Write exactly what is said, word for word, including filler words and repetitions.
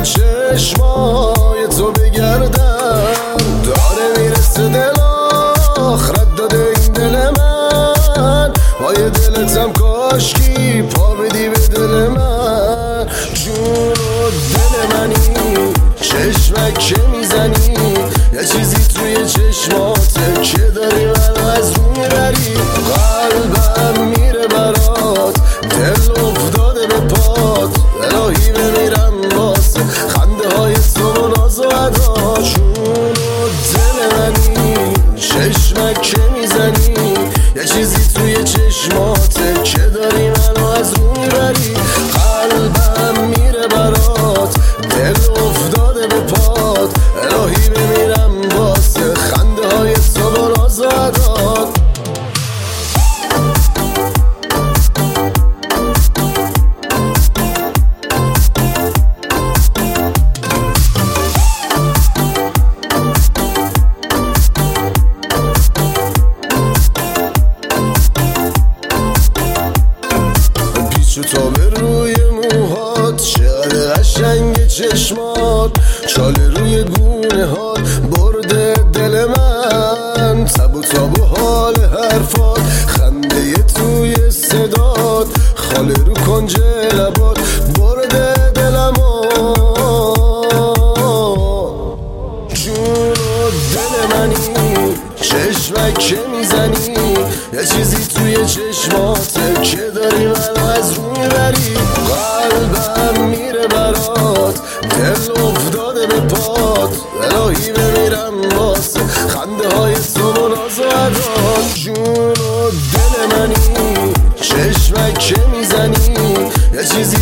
رو چشمای تو بگردم، داره میرسه دل آخرت داده این دل من، پای دلتم کاشکی پا بدی به دل من. جون و دل منی، چشمک که میزنی، یه چیزی توی چشماته که داری منو از رو میبری. قلبم میره برات، دل افتاده به پات، الهی بمیرم واسه خنده های تو و ناز و ادا. جون و دل منی، چشمک که میزنی، یه چیزی توی چشماته که داری منو از رو میبری. قلبم میره برات، دل افتاده به پات، الهی بمیرم واسه خنده های تو و ناز و ادا. پیچ تا به روی موهات، چقدر قشنگ چشمات، چاله روی گونه هات برده دل من. تب و تاب و حال حرفات، خنده توی صدات، خاله رو کنج لبات برده دلمو. جون و دل منی، چشمک که میزنی، یه چیزی توی چشماته که داری منو از رو میبری. قلبم میره برات، دل افتاده به پات، الهی بمیرم واسه خنده های تو و ناز و ادا. جون و دل منی، چشمک که میزنی، یه چیزی